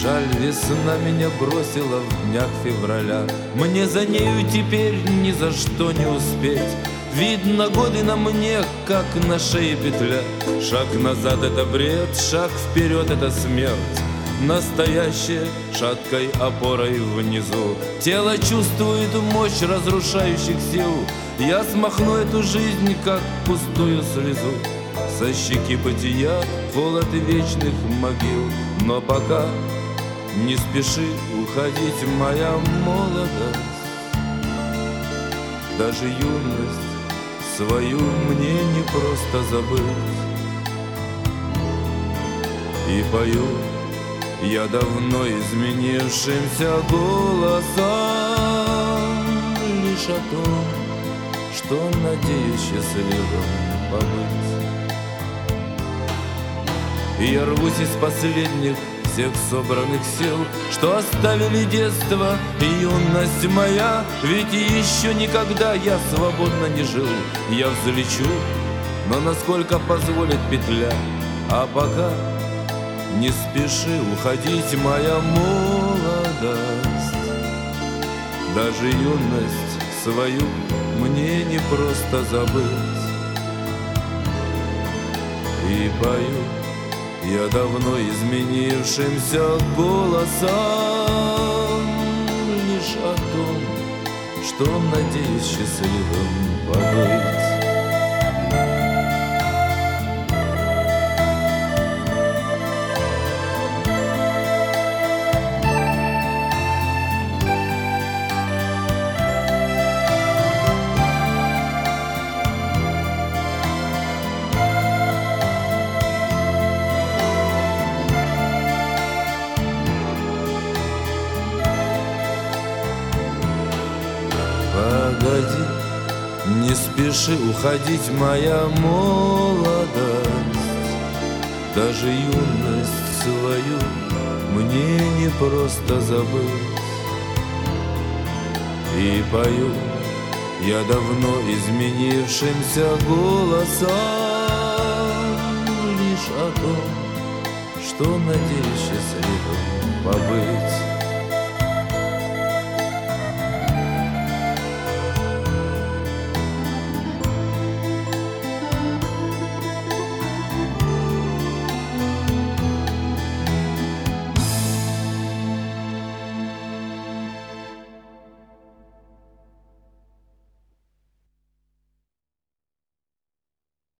Жаль, весна меня бросила в днях февраля. Мне за нею теперь ни за что не успеть. Видно, годы на мне, как на шее петля. Шаг назад — это бред, шаг вперед — это смерть. Настоящее шаткой опорой внизу. Тело чувствует мощь разрушающих сил. Я смахну эту жизнь, как пустую слезу. Со щеки бытия холод вечных могил. Но пока не спеши уходить, моя молодость. Даже юность свою мне не просто забыть. И пою я давно изменившимся голосом лишь о том, что надеюсь счастливым побыть. И я рвусь из последних всех собранных сил, что оставили детство и юность моя. Ведь еще никогда я свободно не жил. Я взлечу, но насколько позволит петля. А пока не спеши уходить, моя молодость. Даже юность свою мне не просто забыть. И пою я давно изменившимся голосом лишь о том, что надеюсь счастливым побыть. Погоди, не спеши уходить, моя молодость. Даже юность свою мне не просто забыть. И пою я давно изменившимся голосом лишь о том, что надеюсь счастливым побыть.